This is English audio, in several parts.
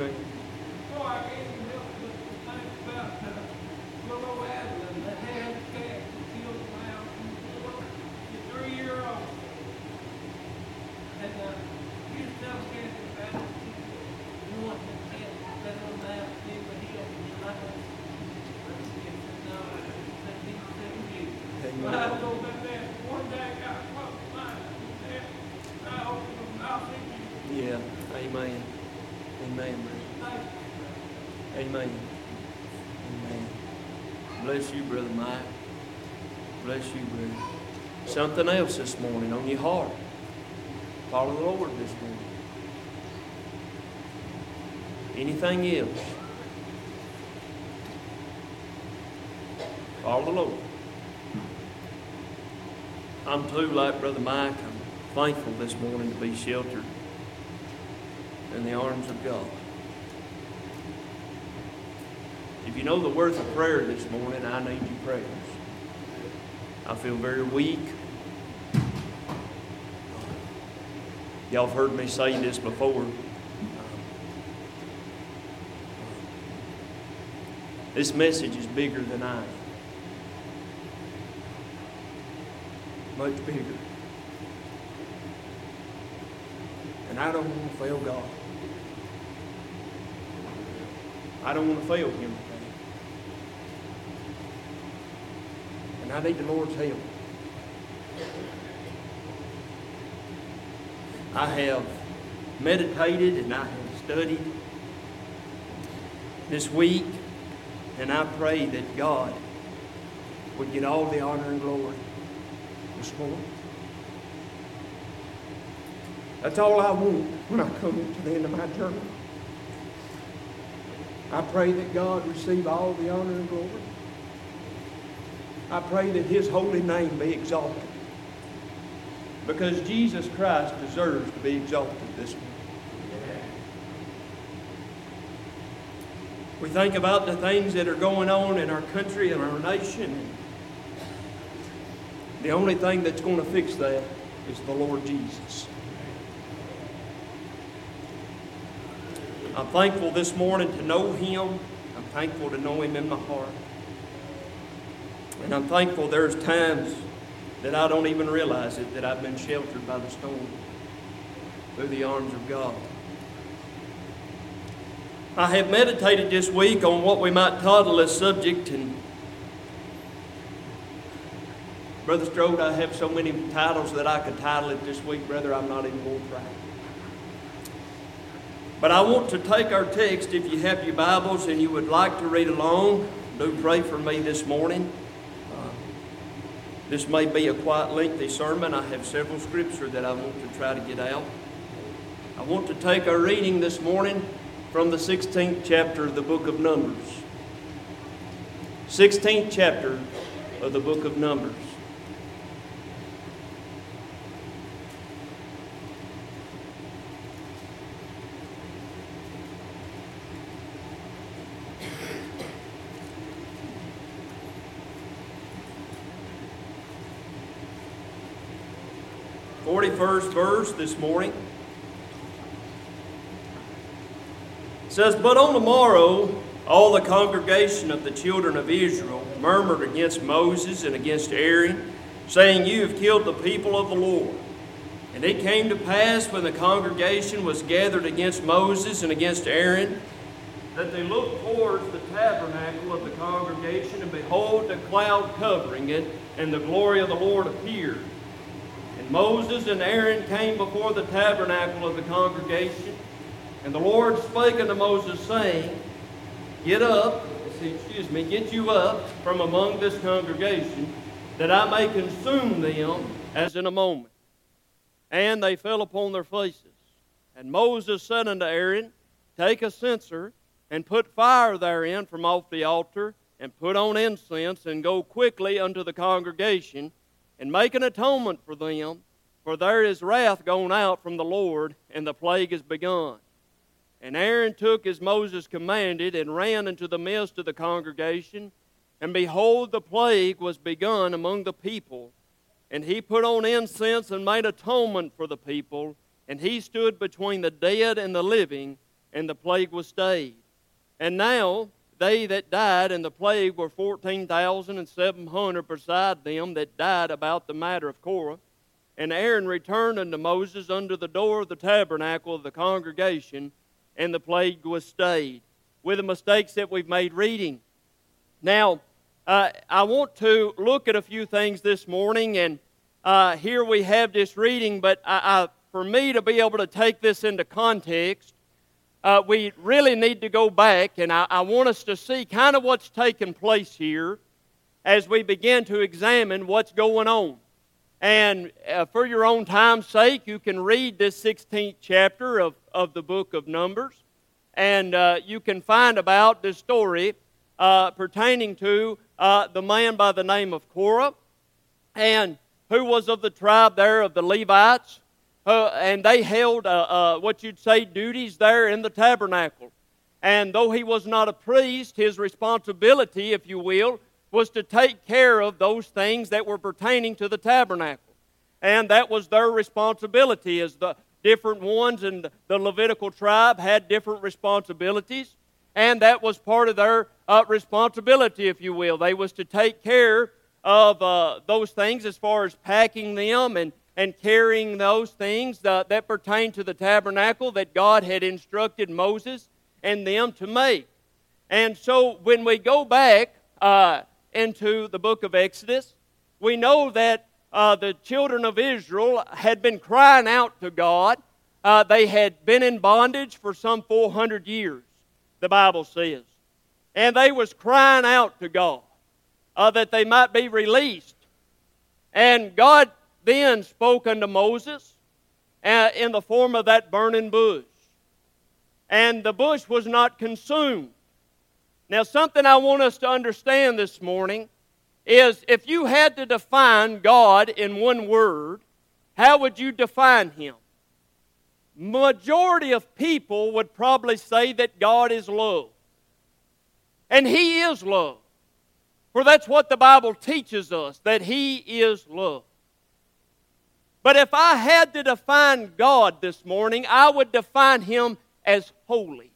Amen. Boy, I can't even help but think about little old Adeline that had a cat that killed the mouse and the 3-year-old. And he used to tell Kathy about it. You want the cat that little mouse did what he opened the house. But he said, no, that he's 7 years. But I don't know about that. One day I got caught in line. I opened the mouth and Yeah. Amen. Amen, brother. Amen. Amen. Bless you, Brother Mike. Bless you, brother. Something else this morning on your heart. Follow the Lord this morning. Anything else? Follow the Lord. I'm too, like Brother Mike, I'm thankful this morning to be sheltered in the arms of God. If you know the worth of prayer this morning, I need your prayers. I feel very weak. Y'all have heard me say this before. This message is bigger than I am. Much bigger. And I don't want to fail God. I don't want to fail Him today. And I need the Lord's help. I have meditated and I have studied this week, and I pray that God would get all the honor and glory this morning. That's all I want when I come to the end of my journey. I pray that God receive all the honor and glory. I pray that His holy name be exalted, because Jesus Christ deserves to be exalted this morning. We think about the things that are going on in our country and our nation. The only thing that's going to fix that is the Lord Jesus. I'm thankful this morning to know Him. I'm thankful to know Him in my heart. And I'm thankful there's times that I don't even realize it, that I've been sheltered by the storm through the arms of God. I have meditated this week on what we might title this subject, and Brother Strode, I have so many titles that I could title it this week, brother, I'm not even going to try. But I want to take our text, if you have your Bibles and you would like to read along, do pray for me this morning. This may be a quite lengthy sermon. I have several scripture that I want to try to get out. I want to take our reading this morning from the 16th chapter of the book of Numbers. 16th chapter of the book of Numbers. The 41st verse this morning. It says, "But on the morrow, all the congregation of the children of Israel murmured against Moses and against Aaron, saying, You have killed the people of the Lord. And it came to pass, when the congregation was gathered against Moses and against Aaron, that they looked towards the tabernacle of the congregation, and behold, a cloud covering it, and the glory of the Lord appeared. And Moses and Aaron came before the tabernacle of the congregation, and the Lord spake unto Moses, saying, get you up from among this congregation, that I may consume them as in a moment. And they fell upon their faces. And Moses said unto Aaron, Take a censer, and put fire therein from off the altar, and put on incense, and go quickly unto the congregation, and make an atonement for them, for there is wrath gone out from the Lord, and the plague is begun. And Aaron took as Moses commanded, and ran into the midst of the congregation, and behold, the plague was begun among the people. And he put on incense and made atonement for the people, and he stood between the dead and the living, and the plague was stayed. And now they that died in the plague were 14,700 beside them that died about the matter of Korah. And Aaron returned unto Moses under the door of the tabernacle of the congregation, and the plague was stayed. With the mistakes that we've made reading. Now, I want to look at a few things this morning, and here we have this reading, but for me to be able to take this into context, we really need to go back, and I want us to see kind of what's taking place here as we begin to examine what's going on. And for your own time's sake, you can read this 16th chapter of the book of Numbers, and you can find about this story pertaining to the man by the name of Korah, and who was of the tribe there of the Levites, and they held what you'd say duties there in the tabernacle. And though he was not a priest, his responsibility, if you will, was to take care of those things that were pertaining to the tabernacle. And that was their responsibility, as the different ones in the Levitical tribe had different responsibilities, and that was part of their responsibility, if you will. They was to take care of those things as far as packing them and carrying those things that pertain to the tabernacle that God had instructed Moses and them to make. And so when we go back into the book of Exodus, we know that the children of Israel had been crying out to God. They had been in bondage for some 400 years, the Bible says. And they was crying out to God that they might be released. And God then spoke unto Moses in the form of that burning bush. And the bush was not consumed. Now, something I want us to understand this morning is if you had to define God in one word, how would you define Him? Majority of people would probably say that God is love. And He is love. For that's what the Bible teaches us, that He is love. But if I had to define God this morning, I would define Him as holy.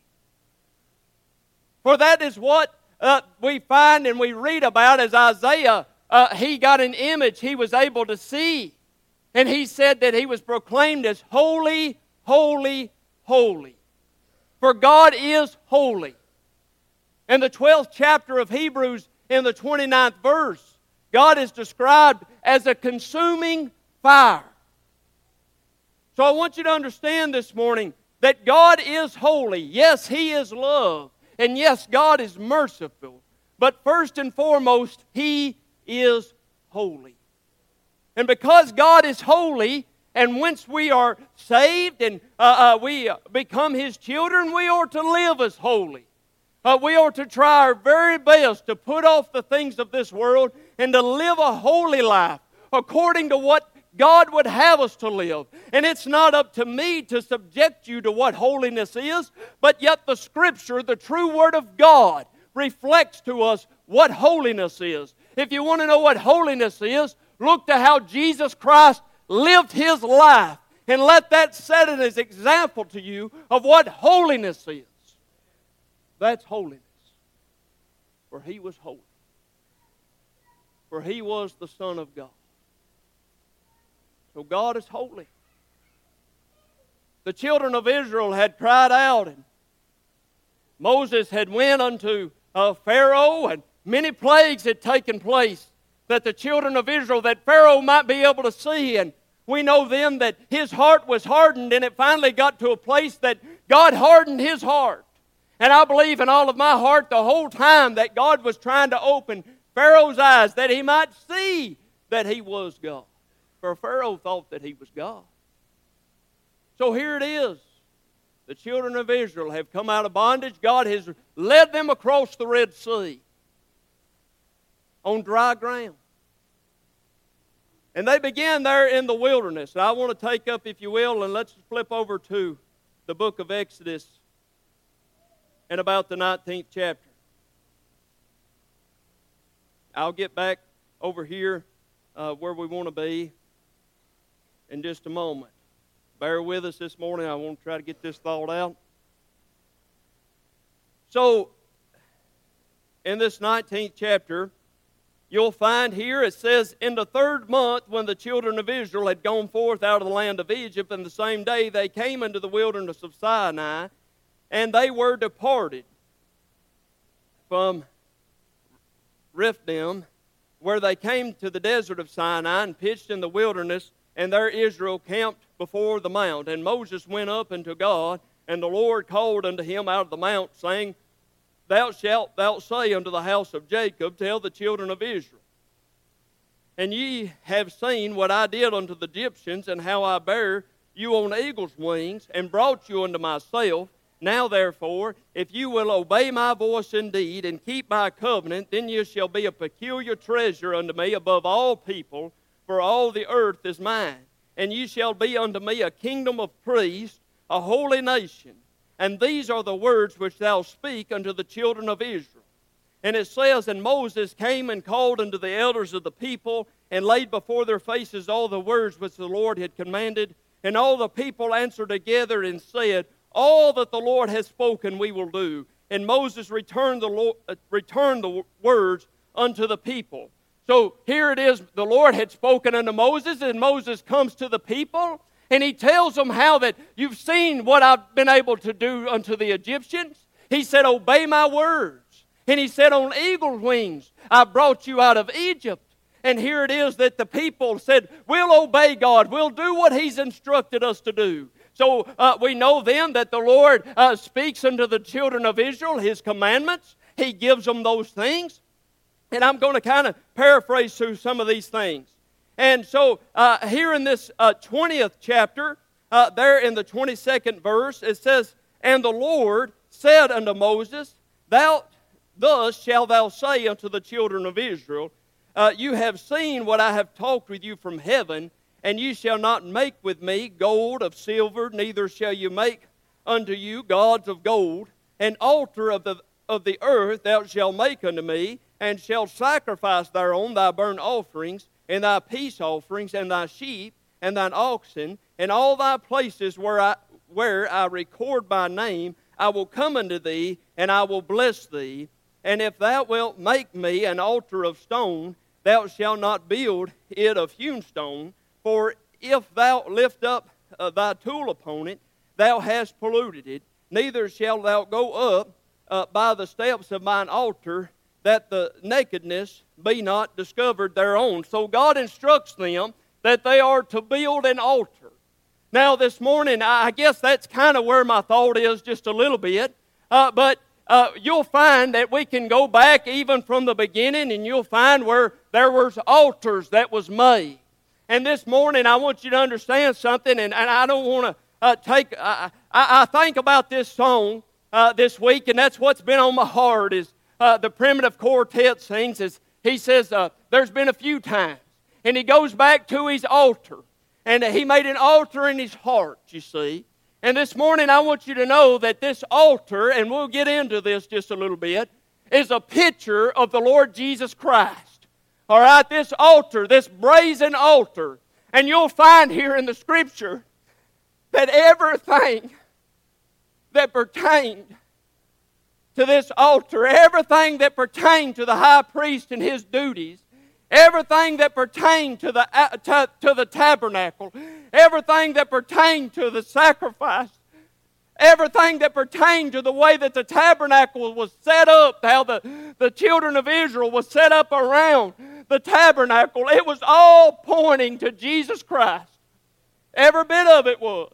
For that is what we find and we read about as Isaiah, he got an image he was able to see. And he said that he was proclaimed as holy, holy, holy. For God is holy. In the 12th chapter of Hebrews, in the 29th verse, God is described as a consuming fire. So I want you to understand this morning that God is holy. Yes, He is love. And yes, God is merciful. But first and foremost, He is holy. And because God is holy, and once we are saved and we become His children, we are to live as holy. We are to try our very best to put off the things of this world and to live a holy life according to what God would have us to live. And it's not up to me to subject you to what holiness is, but yet the Scripture, the true Word of God, reflects to us what holiness is. If you want to know what holiness is, look to how Jesus Christ lived His life and let that set it as example to you of what holiness is. That's holiness. For He was holy. For He was the Son of God. So God is holy. The children of Israel had cried out, and Moses had went unto Pharaoh, and many plagues had taken place that the children of Israel, that Pharaoh might be able to see. And we know then that his heart was hardened, and it finally got to a place that God hardened his heart. And I believe in all of my heart the whole time that God was trying to open Pharaoh's eyes that he might see that he was God. For Pharaoh thought that he was God. So here it is. The children of Israel have come out of bondage. God has led them across the Red Sea on dry ground. And they began there in the wilderness. And I want to take up, if you will, and let's flip over to the book of Exodus and about the 19th chapter. I'll get back over here where we want to be in just a moment. Bear with us this morning. I want to try to get this thought out. So, in this 19th chapter, you'll find here it says, in the 3rd month, when the children of Israel had gone forth out of the land of Egypt, and the same day they came into the wilderness of Sinai, and they were departed from Rephidim, where they came to the desert of Sinai and pitched in the wilderness, and there Israel camped before the mount. And Moses went up unto God, and the Lord called unto him out of the mount, saying, Thou shalt say unto the house of Jacob, Tell the children of Israel. And ye have seen what I did unto the Egyptians, and how I bare you on eagle's wings, and brought you unto myself. Now therefore, if you will obey my voice indeed, and keep my covenant, then you shall be a peculiar treasure unto me above all people, for all the earth is mine. And ye shall be unto me a kingdom of priests, a holy nation. And these are the words which thou speak unto the children of Israel. And it says, And Moses came and called unto the elders of the people, and laid before their faces all the words which the Lord had commanded. And all the people answered together and said, All that the Lord has spoken we will do. And Moses returned the words unto the people. So here it is, the Lord had spoken unto Moses, and Moses comes to the people, and he tells them how that you've seen what I've been able to do unto the Egyptians. He said, Obey my words. And he said, On eagle's wings I brought you out of Egypt. And here it is that the people said, We'll obey God. We'll do what He's instructed us to do. So we know then that the Lord speaks unto the children of Israel His commandments. He gives them those things. And I'm going to kind of paraphrase through some of these things. And so here in this 20th chapter, there in the 22nd verse, it says, And the Lord said unto Moses, Thus shalt thou say unto the children of Israel, You have seen what I have talked with you from heaven, and ye shall not make with me gold of silver, neither shall you make unto you gods of gold. An altar of the earth thou shalt make unto me, and shalt sacrifice thereon thy burnt offerings, and thy peace offerings, and thy sheep, and thine oxen, and all thy places where I record my name, I will come unto thee, and I will bless thee. And if thou wilt make me an altar of stone, thou shalt not build it of hewn stone, for if thou lift up thy tool upon it, thou hast polluted it. Neither shalt thou go up by the steps of mine altar, that the nakedness be not discovered thereon. So God instructs them that they are to build an altar. Now this morning, I guess that's kind of where my thought is just a little bit. But you'll find that we can go back even from the beginning, and you'll find where there was altars that was made. And this morning, I want you to understand something, and I don't want to I think about this song this week, and that's what's been on my heart is the Primitive Quartet sings. Is he says, there's been a few times. And he goes back to his altar. And he made an altar in his heart, you see. And this morning I want you to know that this altar, and we'll get into this just a little bit, is a picture of the Lord Jesus Christ. All right, this altar, this brazen altar. And you'll find here in the Scripture that everything that pertained to this altar, everything that pertained to the high priest and his duties, everything that pertained to the tabernacle, everything that pertained to the sacrifice, everything that pertained to the way that the tabernacle was set up, how the children of Israel was set up around the tabernacle, it was all pointing to Jesus Christ. Every bit of it was.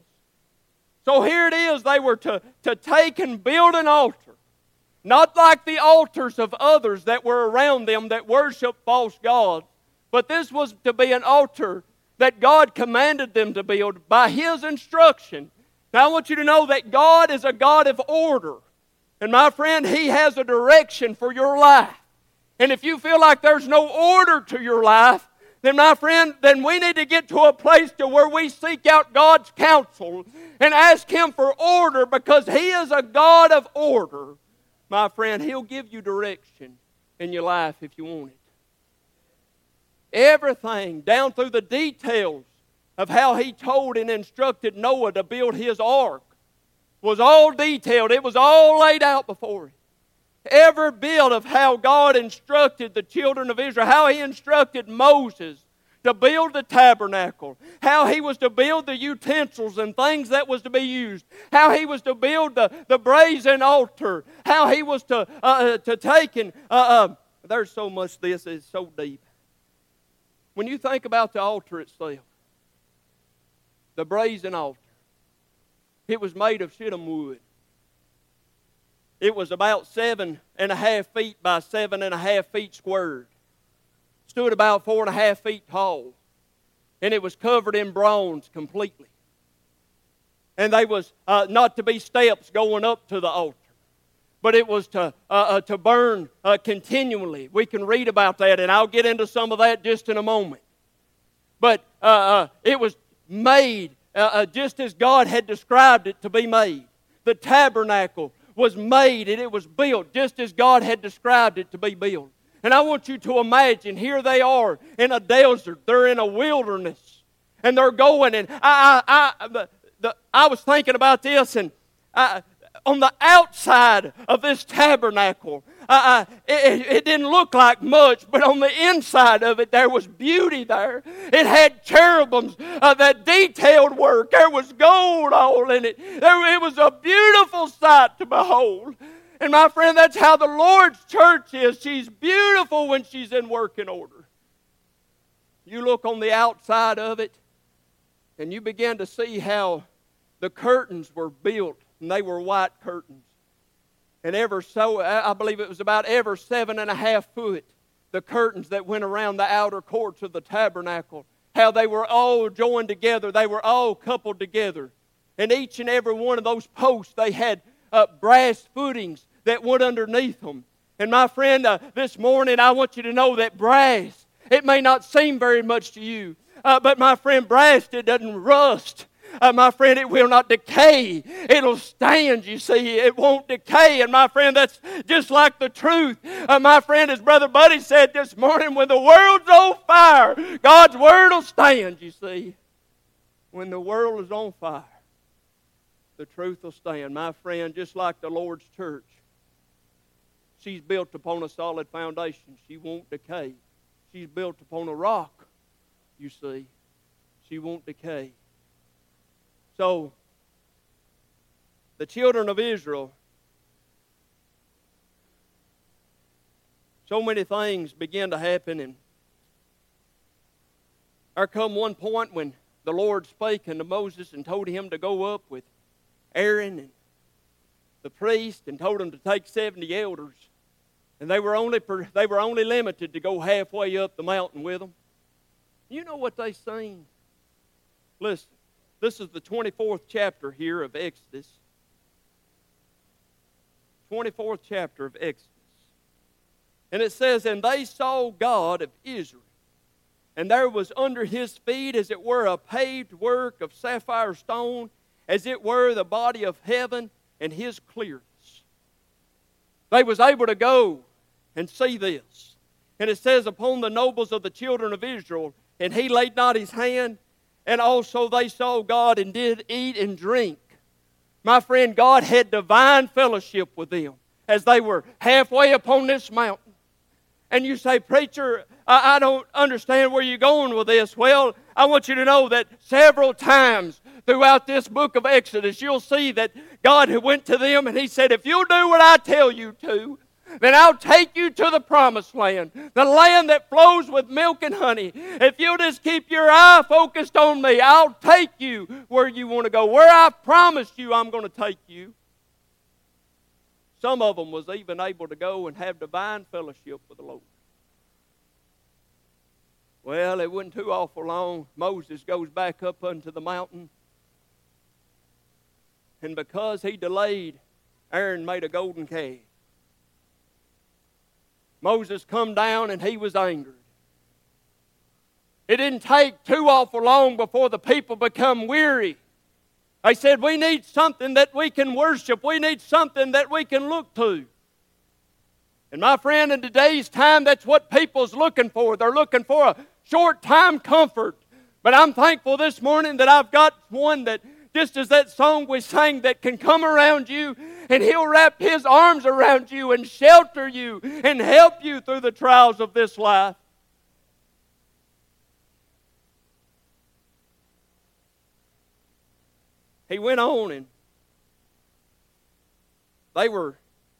So here it is, they were to take and build an altar. Not like the altars of others that were around them that worshiped false gods. But this was to be an altar that God commanded them to build by His instruction. Now I want you to know that God is a God of order. And my friend, He has a direction for your life. And if you feel like there's no order to your life, then my friend, then we need to get to a place to where we seek out God's counsel and ask Him for order, because He is a God of order. My friend, He'll give you direction in your life if you want it. Everything, down through the details of how He told and instructed Noah to build his ark, was all detailed. It was all laid out before him. every bit of how God instructed the children of Israel, how He instructed Moses to build the tabernacle, how he was to build the utensils and things that was to be used, how he was to build the brazen altar, how he was to take and... there's so much this is so deep. When you think about the altar itself, the brazen altar, it was made of shittim wood. It was about 7.5 feet by 7.5 feet squared. Stood about 4.5 feet tall. And it was covered in bronze completely. And they was not to be steps going up to the altar, but it was to burn continually. We can read about that, and I'll get into some of that just in a moment. But it was made just as God had described it to be made. The tabernacle was made and it was built just as God had described it to be built. And I want you to imagine, here they are in a desert. They're in a wilderness. And they're going, and I was thinking about this, and on the outside of this tabernacle, it didn't look like much, but on the inside of it, there was beauty there. It had cherubims, that detailed work. There was gold all in it. It was a beautiful sight to behold. And my friend, that's how the Lord's church is. She's beautiful when she's in working order. You look on the outside of it, and you begin to see how the curtains were built, and they were white curtains. And I believe it was about every 7.5 foot, the curtains that went around the outer courts of the tabernacle, how they were all joined together, they were all coupled together. And each and every one of those posts, they had brass footings that went underneath them. And my friend, this morning I want you to know that brass, it may not seem very much to you, but my friend, brass, it doesn't rust. My friend, it will not decay. It'll stand, you see. It won't decay. And my friend, that's just like the truth. My friend, as Brother Buddy said this morning, when the world's on fire, God's Word will stand, you see. When the world is on fire, the truth will stand. My friend, just like the Lord's church, she's built upon a solid foundation. She won't decay. She's built upon a rock, you see. She won't decay. So, the children of Israel, so many things began to happen, and there come one point when the Lord spake unto Moses and told him to go up with Aaron and the priest, and told him to take 70 elders, and they were only limited to go halfway up the mountain with them. You know what they sing? Listen. This is the 24th chapter here of Exodus. 24th chapter of Exodus. And it says, And they saw God of Israel, and there was under his feet as it were a paved work of sapphire stone, as it were the body of heaven and his clearness. They was able to go and see this. And it says, Upon the nobles of the children of Israel, and he laid not his hand. And also they saw God and did eat and drink. My friend, God had divine fellowship with them as they were halfway upon this mountain. And you say, Preacher, I don't understand where you're going with this. Well, I want you to know that several times throughout this book of Exodus, you'll see that God went to them and He said, if you'll do what I tell you to, then I'll take you to the promised land, the land that flows with milk and honey. If you'll just keep your eye focused on me, I'll take you where you want to go. Where I promised you I'm going to take you. Some of them was even able to go and have divine fellowship with the Lord. Well, it wasn't too awful long. Moses goes back up unto the mountain. And because he delayed, Aaron made a golden calf. Moses come down and he was angered. It didn't take too awful long before the people become weary. They said, we need something that we can worship. We need something that we can look to. And my friend, in today's time, that's what people's looking for. They're looking for a short-time comfort. But I'm thankful this morning that I've got one that just as that song we sang, that can come around you and He'll wrap His arms around you and shelter you and help you through the trials of this life. He went on and they were,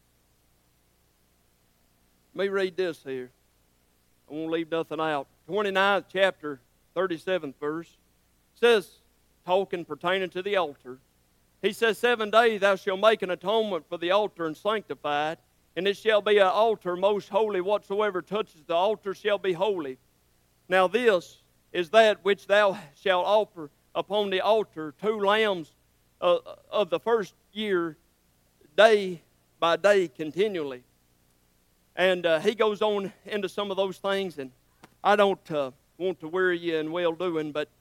let me read this here. I won't leave nothing out. 29th chapter, 37th verse. Says, talking pertaining to the altar. He says, 7 days thou shalt make an atonement for the altar and sanctify it, and it shall be an altar most holy. Whatsoever touches the altar shall be holy. Now this is that which thou shalt offer upon the altar, 2 lambs of the first year, day by day continually. And he goes on into some of those things, and I don't want to weary you in well-doing, but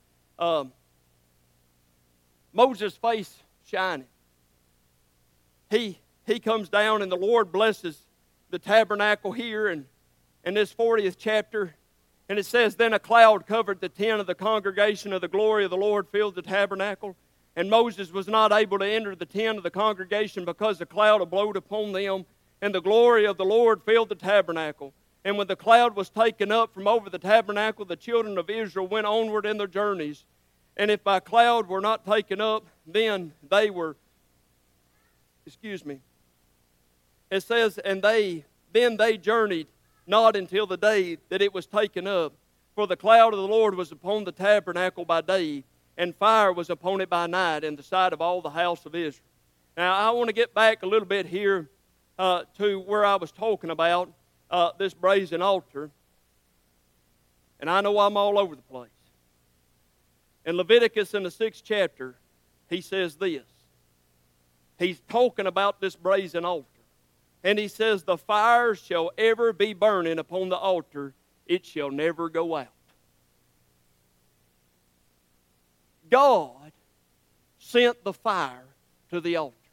Moses' face shining. He comes down, and the Lord blesses the tabernacle here, and in this 40th chapter, and it says, Then a cloud covered the tent of the congregation, of the glory of the Lord filled the tabernacle. And Moses was not able to enter the tent of the congregation because the cloud abode upon them, and the glory of the Lord filled the tabernacle. And when the cloud was taken up from over the tabernacle, the children of Israel went onward in their journeys. And if by cloud were not taken up, then they were, it says, then they journeyed not until the day that it was taken up. For the cloud of the Lord was upon the tabernacle by day, and fire was upon it by night in the sight of all the house of Israel. Now, I want to get back a little bit here to where I was talking about this brazen altar. And I know I'm all over the place. In Leviticus in the 6th chapter, he says this. He's talking about this brazen altar. And he says, The fire shall ever be burning upon the altar, it shall never go out. God sent the fire to the altar.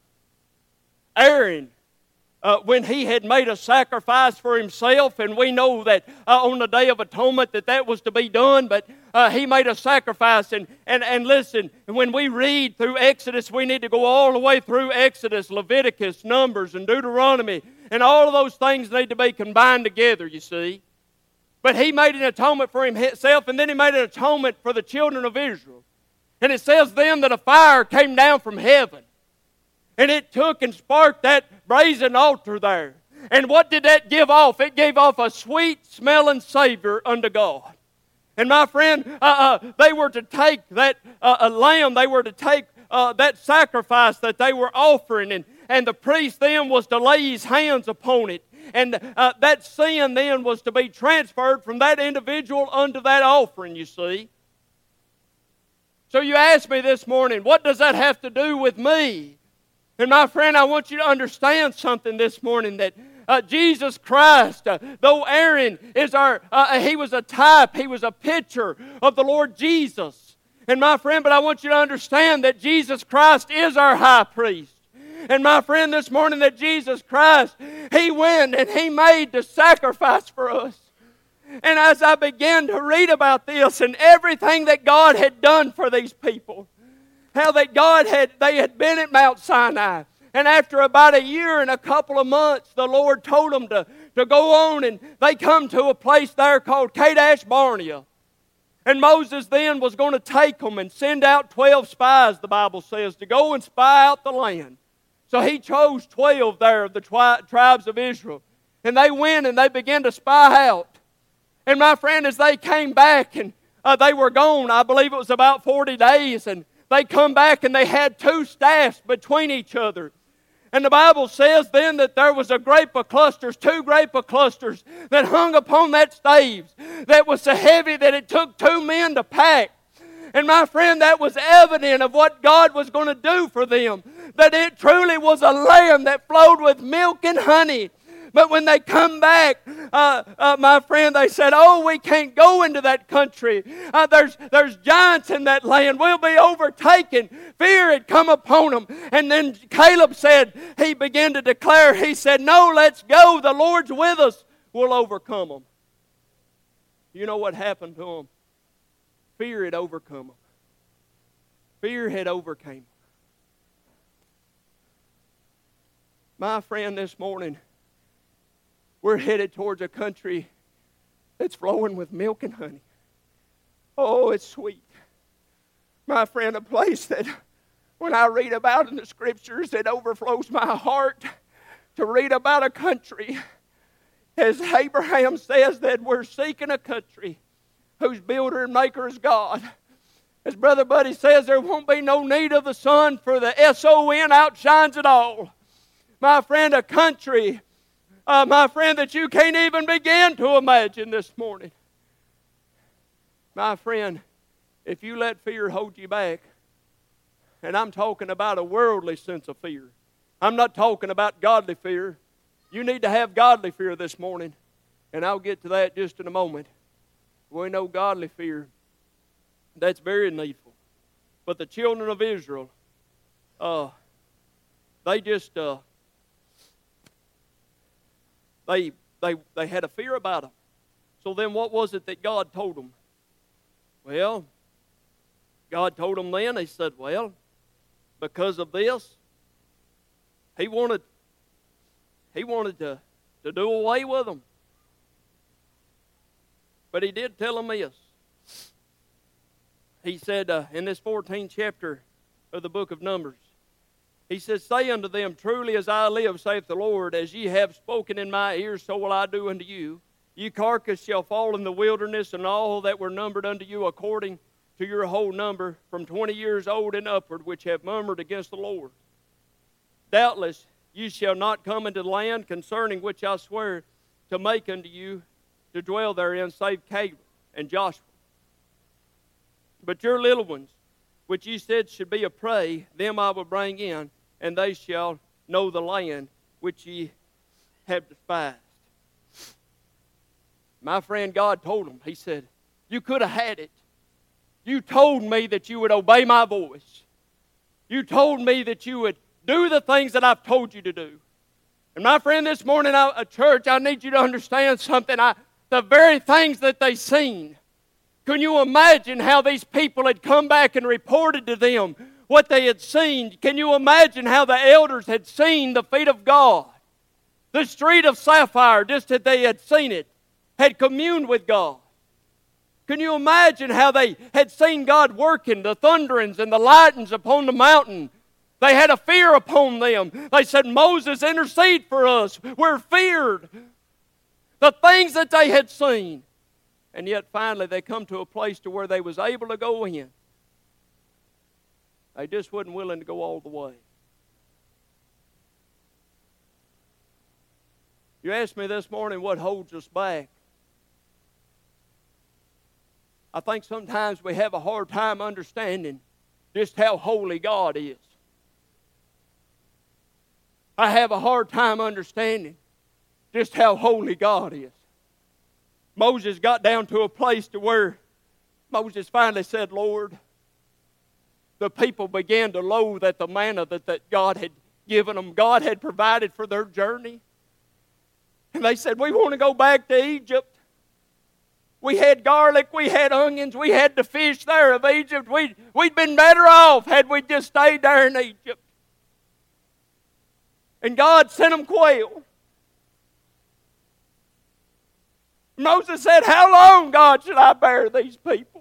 Aaron, when he had made a sacrifice for himself, and we know that on the Day of Atonement that was to be done, but he made a sacrifice. And listen, when we read through Exodus, we need to go all the way through Exodus, Leviticus, Numbers, and Deuteronomy, and all of those things need to be combined together, you see. But he made an atonement for himself, and then he made an atonement for the children of Israel. And it says then that a fire came down from heaven. And it took and sparked that brazen altar there. And what did that give off? It gave off a sweet-smelling savor unto God. And my friend, they were to take that lamb, they were to take that sacrifice that they were offering, and the priest then was to lay his hands upon it. And that sin then was to be transferred from that individual unto that offering, you see. So you asked me this morning, what does that have to do with me? And my friend, I want you to understand something this morning, that Jesus Christ, though Aaron is he was a type, he was a picture of the Lord Jesus. And my friend, but I want you to understand that Jesus Christ is our high priest. And my friend, this morning, that Jesus Christ, He went and He made the sacrifice for us. And as I began to read about this and everything that God had done for these people, how that they had been at Mount Sinai. And after about a year and a couple of months, the Lord told them to go on, and they come to a place there called Kadesh Barnea. And Moses then was going to take them and send out 12 spies, the Bible says, to go and spy out the land. So he chose 12 there of the tribes of Israel. And they went and they began to spy out. And my friend, as they came back and they were gone, I believe it was about 40 days, and they come back and they had 2 staffs between each other. And the Bible says then that there was 2 grape of clusters that hung upon that staves that was so heavy that it took 2 men to pack. And my friend, that was evident of what God was going to do for them. That it truly was a lamb that flowed with milk and honey. But when they come back, my friend, they said, oh, we can't go into that country. There's giants in that land. We'll be overtaken. Fear had come upon them. And then Caleb said, he began to declare, he said, no, let's go. The Lord's with us. We'll overcome them. You know what happened to them? Fear had overcome them. Fear had overcame. My friend, this morning, we're headed towards a country that's flowing with milk and honey. Oh, it's sweet. My friend, a place that when I read about in the Scriptures, it overflows my heart to read about a country. As Abraham says, that we're seeking a country whose builder and maker is God. As Brother Buddy says, there won't be no need of the sun, for the S-O-N outshines it all. My friend, a country, my friend, that you can't even begin to imagine this morning. My friend, if you let fear hold you back, and I'm talking about a worldly sense of fear. I'm not talking about godly fear. You need to have godly fear this morning, and I'll get to that just in a moment. We know godly fear, that's very needful. But the children of Israel, they just, they had a fear about them. So then what was it that God told them? Well, God told them then, He said, well, because of this, He wanted to do away with them. But He did tell them this. He said in this 14th chapter of the book of Numbers, He says, say unto them, truly as I live, saith the Lord, as ye have spoken in my ears, so will I do unto you. Ye carcass shall fall in the wilderness, and all that were numbered unto you according to your whole number, from 20 years old and upward, which have murmured against the Lord. Doubtless ye shall not come into the land concerning which I swear to make unto you to dwell therein, save Caleb and Joshua. But your little ones, which ye said should be a prey, them I will bring in, and they shall know the land which ye have despised. My friend, God told him, He said, you could have had it. You told me that you would obey my voice. You told me that you would do the things that I've told you to do. And my friend, this morning at church, I need you to understand something. The very things that they seen. Can you imagine how these people had come back and reported to them what they had seen? Can you imagine how the elders had seen the feet of God? The street of sapphire, just as they had seen it, had communed with God. Can you imagine how they had seen God working, the thunderings and the lightnings upon the mountain? They had a fear upon them. They said, Moses, intercede for us. We're feared. The things that they had seen. And yet finally they come to a place to where they was able to go in. They just wasn't willing to go all the way. You asked me this morning what holds us back. I think sometimes we have a hard time understanding just how holy God is. I have a hard time understanding just how holy God is. Moses got down to a place to where Moses finally said, Lord, the people began to loathe at the manna that God had given them. God had provided for their journey. And they said, we want to go back to Egypt. We had garlic, we had onions, we had the fish there of Egypt. We'd been better off had we just stayed there in Egypt. And God sent them quail. Moses said, how long, God, should I bear these people?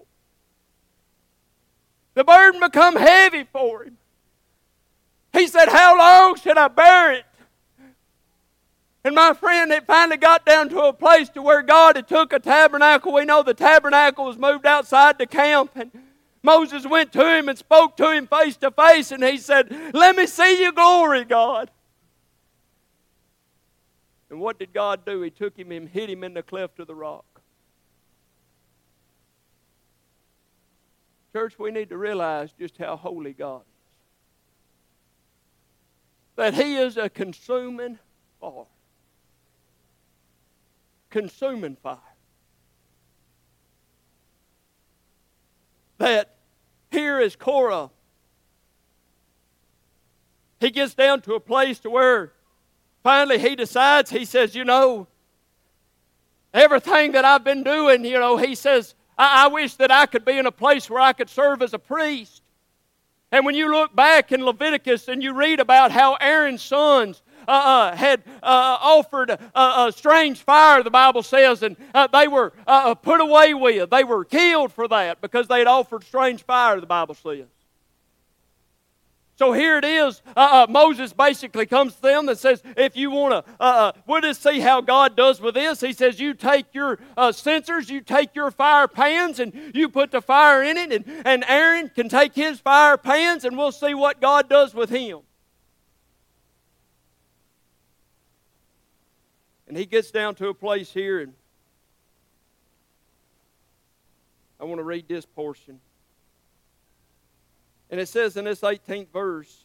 The burden become heavy for him. He said, how long should I bear it? And my friend, it finally got down to a place to where God had took a tabernacle. We know the tabernacle was moved outside the camp. And Moses went to him and spoke to him face to face. And he said, let me see your glory, God. And what did God do? He took him and hit him in the cleft of the rock. Church, we need to realize just how holy God is. That He is a consuming fire. Consuming fire. That here is Korah. He gets down to a place to where finally he decides, he says, everything that I've been doing, he says, I wish that I could be in a place where I could serve as a priest. And when you look back in Leviticus and you read about how Aaron's sons had offered a strange fire, the Bible says, and they were put away with. They were killed for that because they had offered strange fire, the Bible says. So here it is. Moses basically comes to them and says, if you want to, we'll just see how God does with this. He says, you take your censers, you take your fire pans, and you put the fire in it, and Aaron can take his fire pans, and we'll see what God does with him. And he gets down to a place here, and I want to read this portion. And it says in this 18th verse,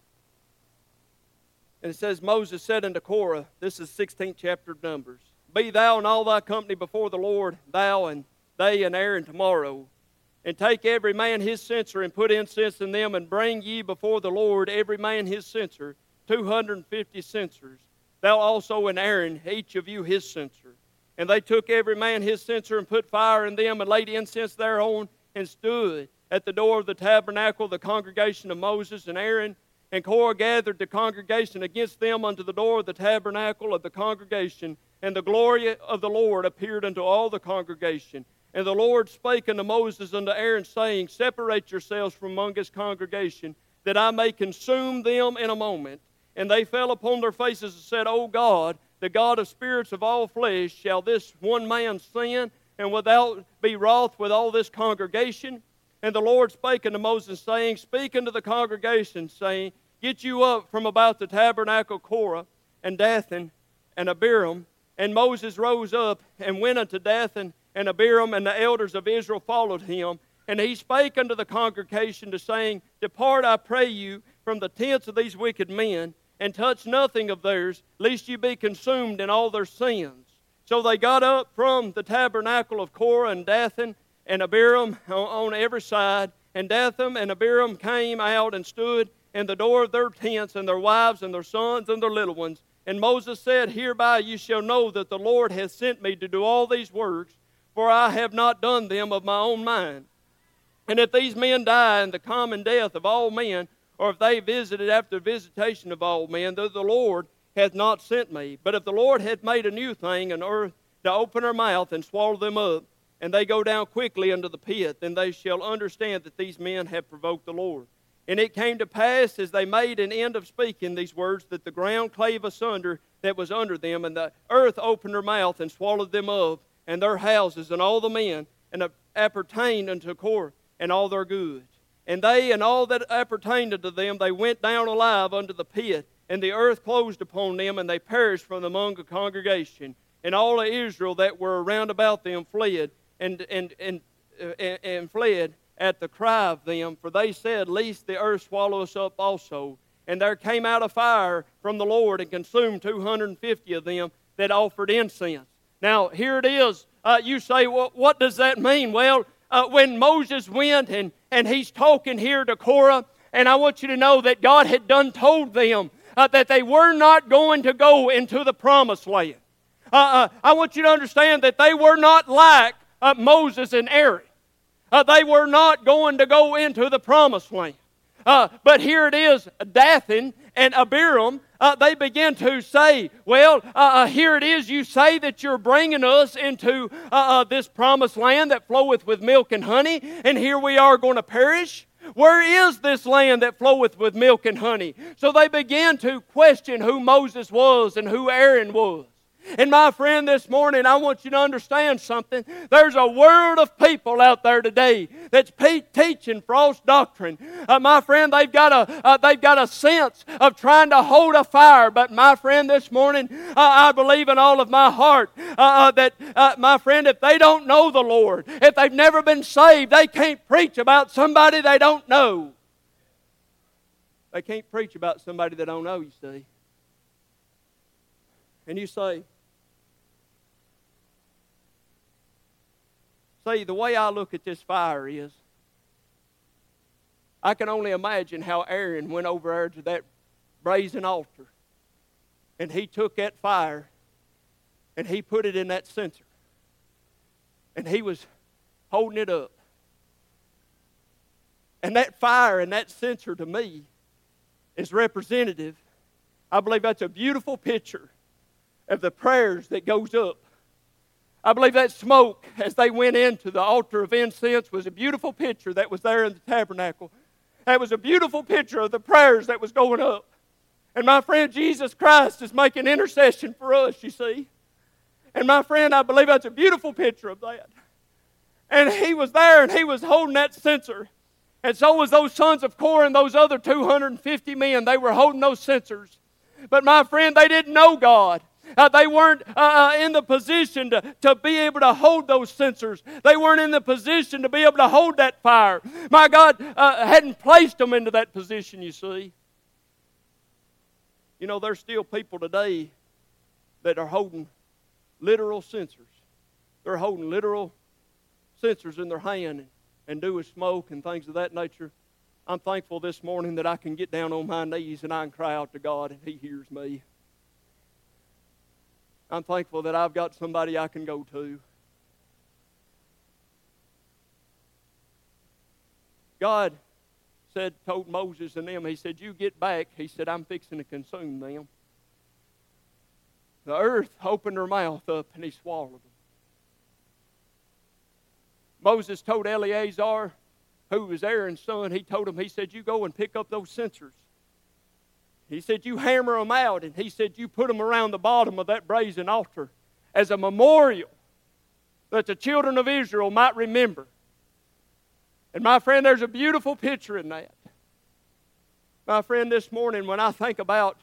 and it says, Moses said unto Korah, this is 16th chapter of Numbers, be thou and all thy company before the Lord, thou and they and Aaron tomorrow, and take every man his censer, and put incense in them, and bring ye before the Lord every man his censer, 250 censers, thou also and Aaron, each of you his censer. And they took every man his censer, and put fire in them, and laid incense thereon, and stood at the door of the tabernacle, the congregation of Moses and Aaron. And Korah gathered the congregation against them unto the door of the tabernacle of the congregation. And the glory of the Lord appeared unto all the congregation. And the Lord spake unto Moses and unto Aaron, saying, separate yourselves from among this congregation, that I may consume them in a moment. And they fell upon their faces and said, O God, the God of spirits of all flesh, shall this one man sin, and wilt thou be wroth with all this congregation? And the Lord spake unto Moses, saying, speak unto the congregation, saying, get you up from about the tabernacle Korah, and Dathan, and Abiram. And Moses rose up, and went unto Dathan, and Abiram, and the elders of Israel followed him. And he spake unto the congregation, to saying, depart, I pray you, from the tents of these wicked men, and touch nothing of theirs, lest you be consumed in all their sins. So they got up from the tabernacle of Korah and Dathan, and Abiram on every side. And Dathan and Abiram came out and stood in the door of their tents, and their wives and their sons and their little ones. And Moses said, hereby you shall know that the Lord hath sent me to do all these works, for I have not done them of my own mind. And if these men die in the common death of all men, or if they visited after the visitation of all men, though the Lord hath not sent me. But if the Lord hath made a new thing, an earth to open her mouth and swallow them up, and they go down quickly into the pit, then they shall understand that these men have provoked the Lord. And it came to pass, as they made an end of speaking these words, that the ground clave asunder that was under them, and the earth opened her mouth and swallowed them up, and their houses, and all the men, and appertained unto Korah, and all their goods. And they and all that appertained unto them, they went down alive unto the pit, and the earth closed upon them, and they perished from among the congregation. And all of Israel that were round about them fled, and fled at the cry of them, for they said, lest the earth swallow us up also. And there came out a fire from the Lord, and consumed 250 of them that offered incense. Now, here it is. You say, well, what does that mean? Well, when Moses went, and he's talking here to Korah, and I want you to know that God had done told them that they were not going to go into the promised land. I want you to understand that they were not like Moses and Aaron. They were not going to go into the promised land. But here it is, Dathan and Abiram, they begin to say, well, here it is, you say that you're bringing us into this promised land that floweth with milk and honey, and here we are going to perish. Where is this land that floweth with milk and honey? So they began to question who Moses was and who Aaron was. And my friend, this morning, I want you to understand something. There's a world of people out there today that's teaching false doctrine. My friend, they've got a sense of trying to hold a fire. But my friend, this morning, I believe in all of my heart that, my friend, if they don't know the Lord, if they've never been saved, they can't preach about somebody they don't know. They can't preach about somebody they don't know, you see. And you say, see, the way I look at this fire is, I can only imagine how Aaron went over there to that brazen altar, and he took that fire, and he put it in that censer, and he was holding it up. And that fire and that censer to me is representative. I believe that's a beautiful picture of the prayers that goes up. I believe that smoke as they went into the altar of incense was a beautiful picture that was there in the tabernacle. That was a beautiful picture of the prayers that was going up. And my friend, Jesus Christ is making intercession for us, you see. And my friend, I believe that's a beautiful picture of that. And he was there and he was holding that censer. And so was those sons of Korah and those other 250 men. They were holding those censers. But my friend, they didn't know God. They weren't in the position to be able to hold those censers. They weren't in the position to be able to hold that fire. My God hadn't placed them into that position, you see. You know, there's still people today that are holding literal censers. They're holding literal censers in their hand and doing smoke and things of that nature. I'm thankful this morning that I can get down on my knees and I can cry out to God and He hears me. I'm thankful that I've got somebody I can go to. God told Moses and them, He said, you get back. He said, I'm fixing to consume them. The earth opened her mouth up and He swallowed them. Moses told Eleazar, who was Aaron's son, he told him, he said, you go and pick up those censers. He said, you hammer them out. And he said, you put them around the bottom of that brazen altar as a memorial that the children of Israel might remember. And my friend, there's a beautiful picture in that. My friend, this morning when I think about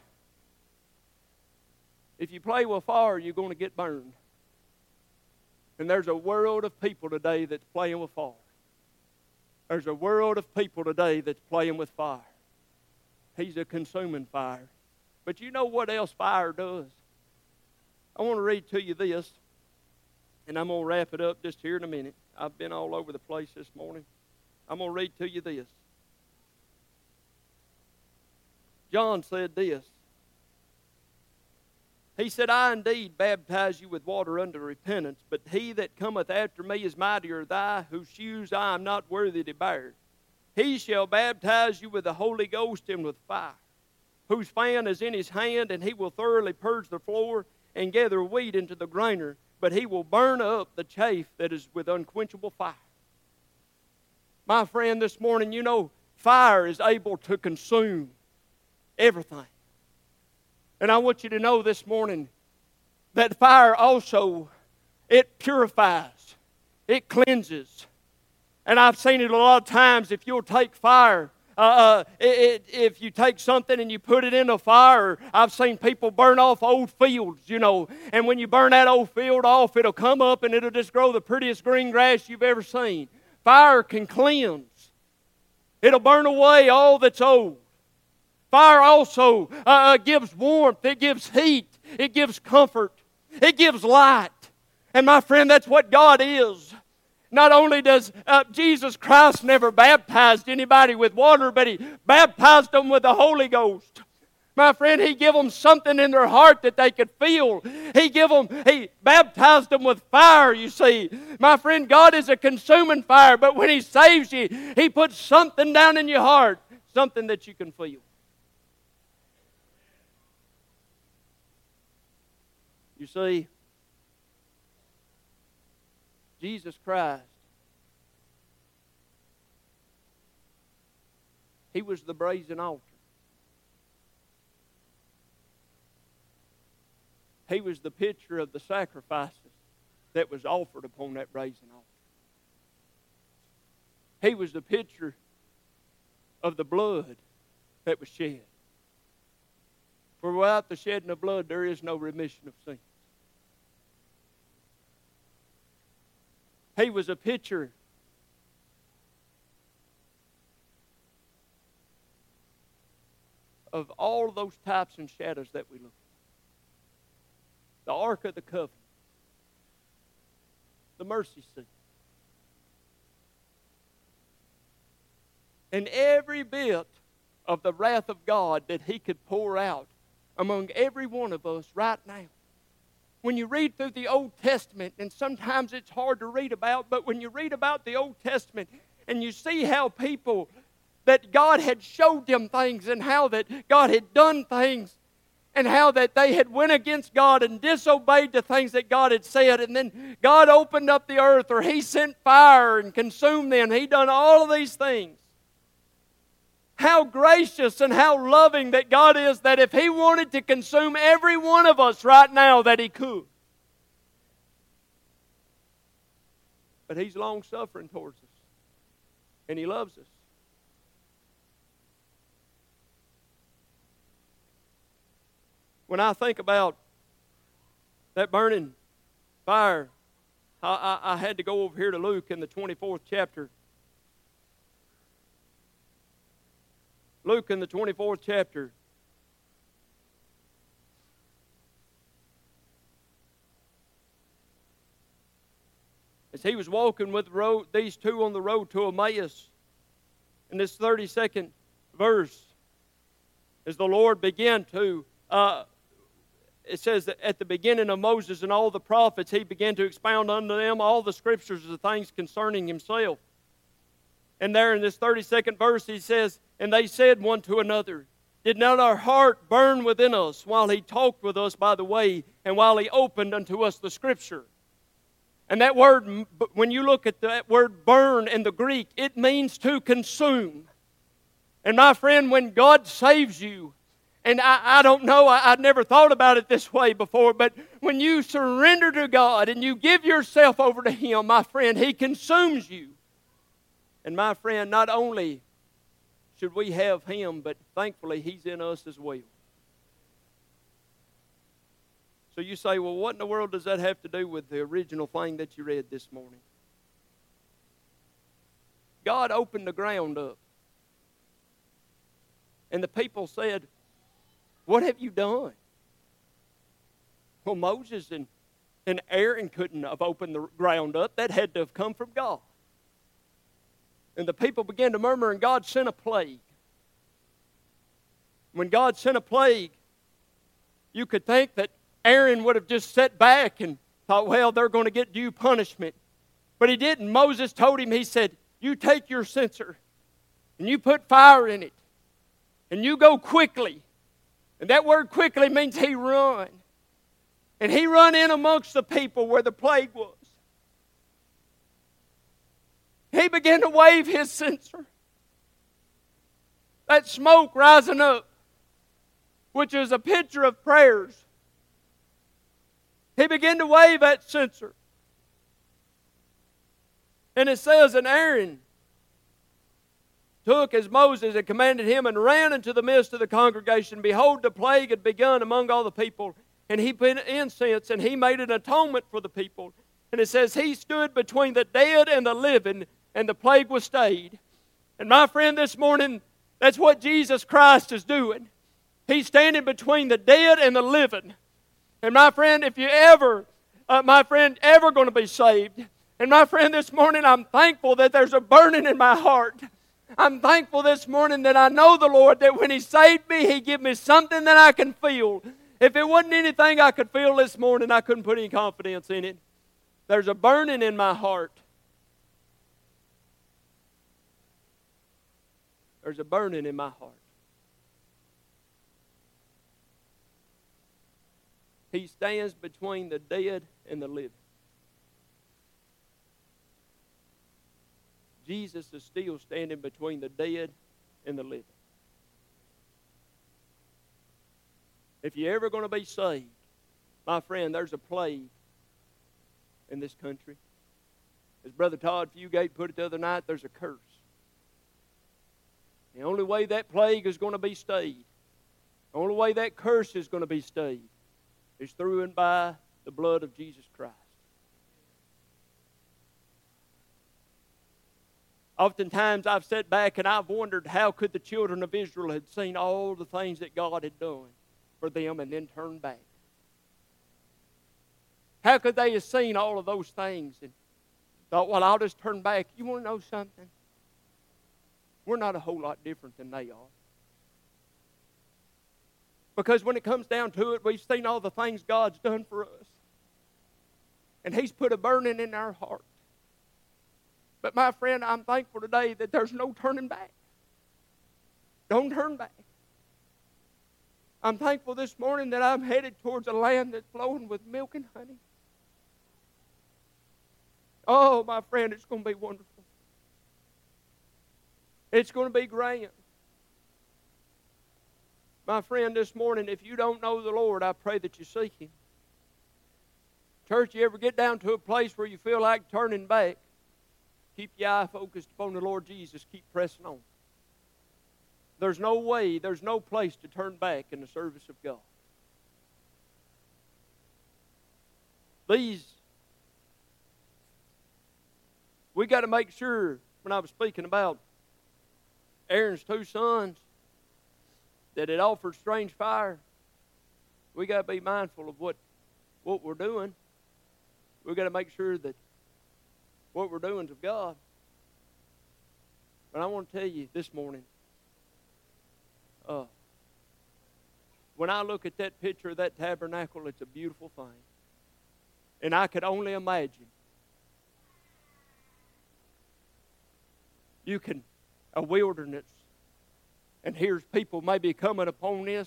if you play with fire, you're going to get burned. And there's a world of people today that's playing with fire. There's a world of people today that's playing with fire. He's a consuming fire. But you know what else fire does? I want to read to you this, and I'm going to wrap it up just here in a minute. I've been all over the place this morning. I'm going to read to you this. John said this. He said, I indeed baptize you with water unto repentance, but he that cometh after me is mightier than I, whose shoes I am not worthy to bear. He shall baptize you with the Holy Ghost and with fire, whose fan is in his hand, and he will thoroughly purge the floor and gather wheat into the grainer, but he will burn up the chaff that is with unquenchable fire. My friend, this morning, you know, fire is able to consume everything. And I want you to know this morning that fire also, it purifies, it cleanses. And I've seen it a lot of times. If you'll take fire, if you take something and you put it in a fire, I've seen people burn off old fields, you know. And when you burn that old field off, it'll come up and it'll just grow the prettiest green grass you've ever seen. Fire can cleanse. It'll burn away all that's old. Fire also gives warmth. It gives heat. It gives comfort. It gives light. And my friend, that's what God is. Not only does Jesus Christ never baptized anybody with water, but He baptized them with the Holy Ghost. My friend, He gave them something in their heart that they could feel. He baptized them with fire, you see. My friend, God is a consuming fire, but when He saves you, He puts something down in your heart, something that you can feel. You see, Jesus Christ, He was the brazen altar. He was the picture of the sacrifices that was offered upon that brazen altar. He was the picture of the blood that was shed. For without the shedding of blood, there is no remission of sins. He was a picture of all of those types and shadows that we look at. The Ark of the Covenant, the mercy seat, and every bit of the wrath of God that He could pour out among every one of us right now. When you read through the Old Testament, and sometimes it's hard to read about, but when you read about the Old Testament and you see how people that God had showed them things, and how that God had done things, and how that they had went against God and disobeyed the things that God had said. And then God opened up the earth, or He sent fire and consumed them. He done all of these things. How gracious and how loving that God is, that if He wanted to consume every one of us right now, that He could. But He's long-suffering towards us. And He loves us. When I think about that burning fire, I had to go over here to Luke in the 24th chapter. Luke in the 24th chapter. As he was walking with these two on the road to Emmaus, in this 32nd verse, as the Lord began to, it says that at the beginning of Moses and all the prophets, He began to expound unto them all the scriptures of the things concerning Himself. And there in this 32nd verse, He says, and they said one to another, did not our heart burn within us while He talked with us by the way, and while He opened unto us the Scripture? And that word, when you look at that word burn in the Greek, it means to consume. And my friend, when God saves you, and I don't know, I'd never thought about it this way before, but when you surrender to God and you give yourself over to Him, my friend, He consumes you. And my friend, not only should we have Him, but thankfully He's in us as well. So you say, well, what in the world does that have to do with the original thing that you read this morning? God opened the ground up. And the people said, what have you done? Well, Moses and Aaron couldn't have opened the ground up. That had to have come from God. And the people began to murmur, and God sent a plague. When God sent a plague, you could think that Aaron would have just sat back and thought, well, they're going to get due punishment. But he didn't. Moses told him, he said, you take your censer and you put fire in it and you go quickly. And that word quickly means he run. And he run in amongst the people where the plague was. He began to wave his censer. That smoke rising up, which is a picture of prayers. He began to wave that censer. And it says, and Aaron took as Moses had commanded him and ran into the midst of the congregation. Behold, the plague had begun among all the people. And he put incense and he made an atonement for the people. And it says, he stood between the dead and the living, and the plague was stayed. And my friend, this morning, that's what Jesus Christ is doing. He's standing between the dead and the living. And my friend, if you ever going to be saved, and my friend, this morning I'm thankful that there's a burning in my heart. I'm thankful this morning that I know the Lord, that when He saved me, He gave me something that I can feel. If it wasn't anything I could feel this morning, I couldn't put any confidence in it. There's a burning in my heart. There's a burning in my heart. He stands between the dead and the living. Jesus is still standing between the dead and the living. If you're ever going to be saved, my friend, there's a plague in this country. As Brother Todd Fugate put it the other night, there's a curse. The only way that plague is going to be stayed, the only way that curse is going to be stayed, is through and by the blood of Jesus Christ. Oftentimes I've sat back and I've wondered how could the children of Israel had seen all the things that God had done for them and then turned back. How could they have seen all of those things and thought, well, I'll just turn back. You want to know something? We're not a whole lot different than they are. Because when it comes down to it, we've seen all the things God's done for us. And He's put a burning in our heart. But my friend, I'm thankful today that there's no turning back. Don't turn back. I'm thankful this morning that I'm headed towards a land that's flowing with milk and honey. Oh, my friend, it's going to be wonderful. It's going to be grand. My friend, this morning, if you don't know the Lord, I pray that you seek Him. Church, you ever get down to a place where you feel like turning back? Keep your eye focused upon the Lord Jesus. Keep pressing on. There's no way, there's no place to turn back in the service of God. We got to make sure, when I was speaking about Aaron's two sons, that it offered strange fire. We got to be mindful of what we're doing. We got to make sure that what we're doing is of God. But I want to tell you this morning, when I look at that picture of that tabernacle, it's a beautiful thing. And I could only imagine a wilderness, and here's people maybe coming upon this,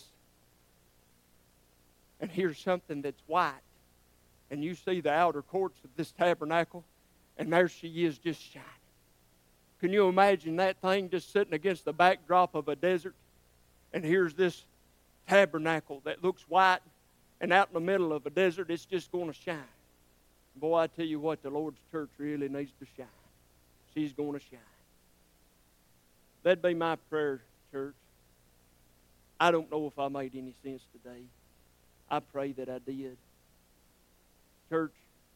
and here's something that's white, and you see the outer courts of this tabernacle, and there she is just shining. Can you imagine that thing just sitting against the backdrop of a desert? And here's this tabernacle that looks white, and out in the middle of a desert, it's just going to shine. Boy, I tell you what, the Lord's church really needs to shine. She's going to shine. That'd be my prayer, church. I don't know if I made any sense today. I pray that I did. Church,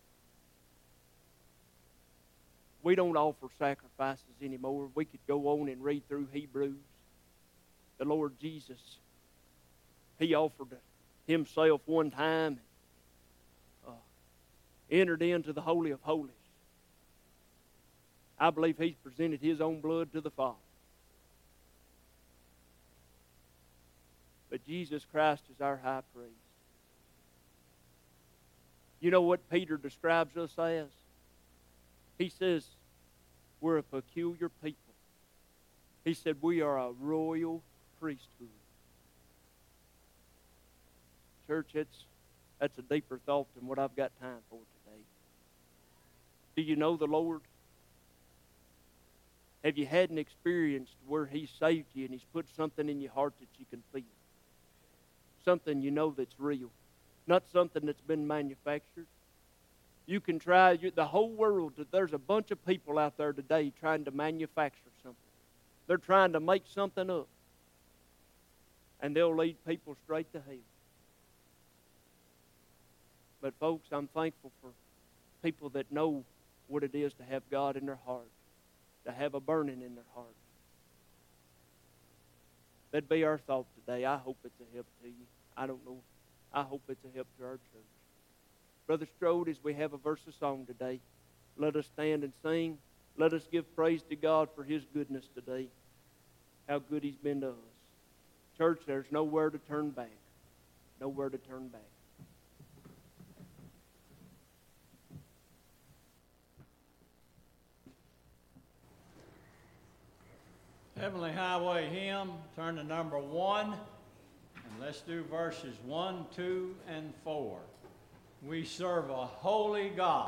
we don't offer sacrifices anymore. We could go on and read through Hebrews. The Lord Jesus, He offered Himself one time, entered into the Holy of Holies. I believe He's presented His own blood to the Father. But Jesus Christ is our high priest. You know what Peter describes us as? He says, we're a peculiar people. He said, we are a royal priesthood. Church, that's a deeper thought than what I've got time for today. Do you know the Lord? Have you had an experience where He saved you and He's put something in your heart that you can feel? Something you know that's real. Not something that's been manufactured. You can try, the whole world, there's a bunch of people out there today trying to manufacture something. They're trying to make something up. And they'll lead people straight to hell. But folks, I'm thankful for people that know what it is to have God in their heart, to have a burning in their heart. That'd be our thought today. I hope it's a help to you. I don't know. I hope it's a help to our church. Brother Strode, as we have a verse of song today, let us stand and sing. Let us give praise to God for His goodness today, how good He's been to us. Church, there's nowhere to turn back. Nowhere to turn back. Heavenly Highway Hymn, turn to number 1, and let's do verses 1, 2, and 4. We serve a holy God.